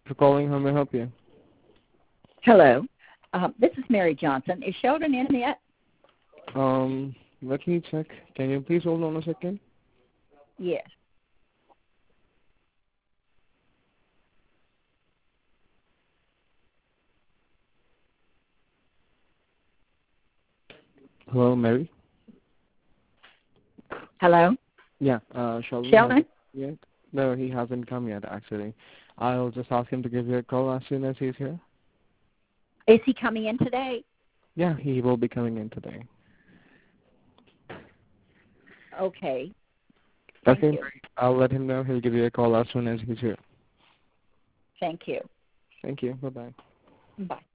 for calling. How may I help you? Hello. This is Mary Johnson. Is Sheldon in yet? Let me check. Can you please hold on a second? Yes. Hello, Mary? Hello? Yeah, Sheldon Sheldon? hasn't yet? No, he hasn't come yet, actually. I'll just ask him to give you a call as soon as he's here. Is he coming in today? Yeah, he will be coming in today. Okay. Thank Okay, you. Mary. I'll let him know. He'll give you a call as soon as he's here. Thank you. Thank you. Bye-bye. Bye.